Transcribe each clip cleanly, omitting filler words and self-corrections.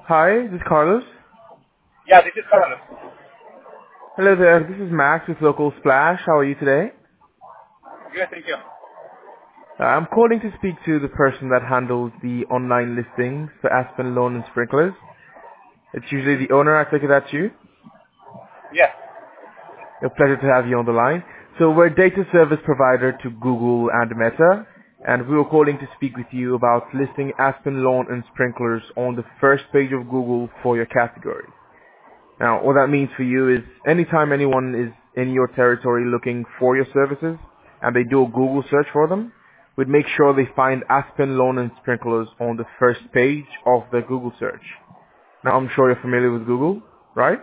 Hi, this is Carlos. Yeah, this is Carlos. Hello there, this is Max with Local Splash. How are you today? Good, thank you. I'm calling to speak to the person that handles the online listings for Aspen Lawn and Sprinklers. It's usually the owner. I take it that's you. Yes. A pleasure to have you on the line. So we're a data service provider to Google and Meta, and we were calling to speak with you about listing Aspen Lawn and Sprinklers on the first page of Google for your category. Now, what that means for you is anytime anyone is in your territory looking for your services and they do a Google search for them, we'd make sure they find Aspen Lawn and Sprinklers on the first page of the Google search. Now, I'm sure you're familiar with Google, right?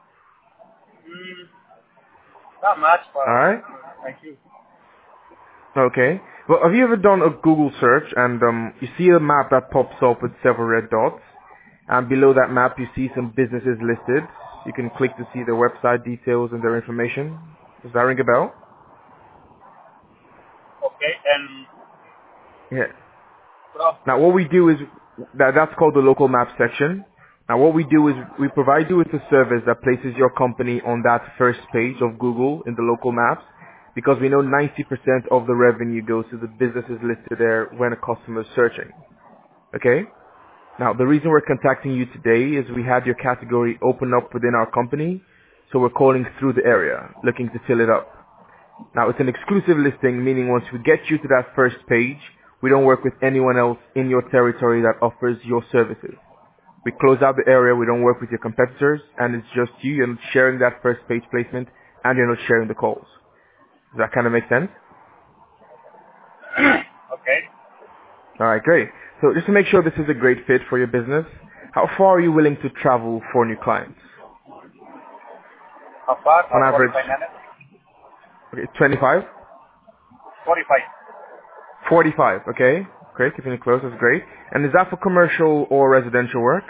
Not much, but Alright. thank you. Okay. Well, have you ever done a Google search and you see a map that pops up with several red dots, and below that map you see some businesses listed? You can click to see their website details and their information. Does that ring a bell? Okay, and Yeah. well, Now what we do is, that's called the local map section. Now what we do is we provide you with a service that places your company on that first page of Google in the local maps, because we know 90% of the revenue goes to the businesses listed there when a customer is searching. Okay? Now the reason we're contacting you today is we had your category open up within our company, so we're calling through the area, looking to fill it up. Now it's an exclusive listing, meaning once we get you to that first page, we don't work with anyone else in your territory that offers your services. We close out the area, we don't work with your competitors, and it's just you. You're not sharing that first page placement, and you're not sharing the calls. Does that kind of make sense? okay. Alright, great. So just to make sure this is a great fit for your business, how far are you willing to travel for new clients? How far? On average, 45 minutes? okay, 25? 45. 45, okay. Great, keeping it close, that's great. And is that for commercial or residential work?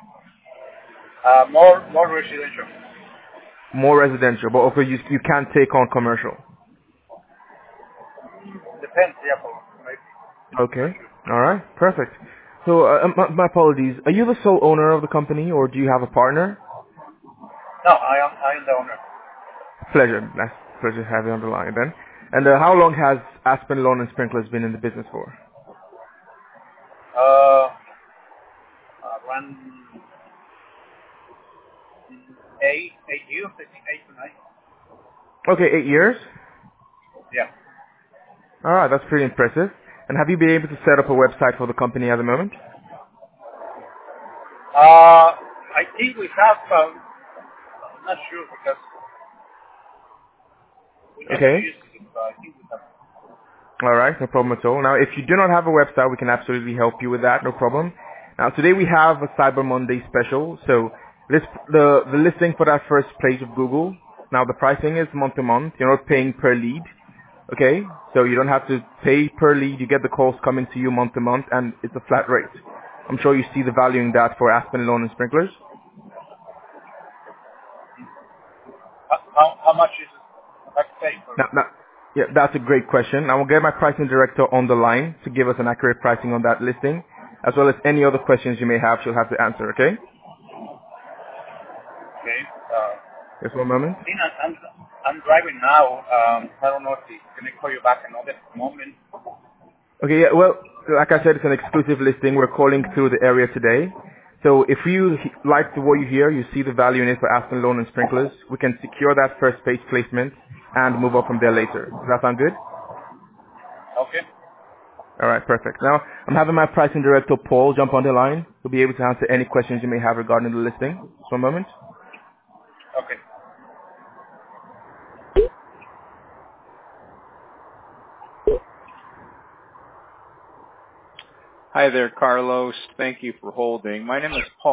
More residential. More residential, but okay, you can't take on commercial. Depends, yeah, for maybe. Not Okay, sure. alright, perfect. So, my apologies, are you the sole owner of the company or do you have a partner? No, I am the owner. Pleasure, that's a pleasure to have you on the line then. And how long has Aspen Lawn and Sprinklers been in the business for? Around 8 years, I think 8 to 9. Okay, 8 years? Yeah. Alright, that's pretty impressive. And have you been able to set up a website for the company at the moment? I think we have, I'm not sure because we never Okay. used it, but I think we have. Alright, no problem at all. Now, if you do not have a website, we can absolutely help you with that, no problem. Now, today we have a Cyber Monday special. So, the listing for that first page of Google. Now, the pricing is month to month. You're not paying per lead. Okay? So, you don't have to pay per lead. You get the calls coming to you month to month, and it's a flat rate. I'm sure you see the value in that for Aspen Lawn and Sprinklers. How much is it? I pay for Now, yeah, that's a great question. I will get my pricing director on the line to give us an accurate pricing on that listing, as well as any other questions you may have. She'll have to answer. Okay? okay. Just one moment. I think I'm driving now. I don't know if can I call you back another moment. Okay. Yeah. Well, like I said, it's an exclusive listing. We're calling through the area today. So if you like what you hear, you see the value in it for Aspen Lawn and Sprinklers, we can secure that first page placement and move up from there later. Does that sound good? Okay. All right, perfect. Now, I'm having my pricing director, Paul, jump on the line. He'll be able to answer any questions you may have regarding the listing. Just one moment. Okay. Hi there, Carlos. Thank you for holding. My name is Paul.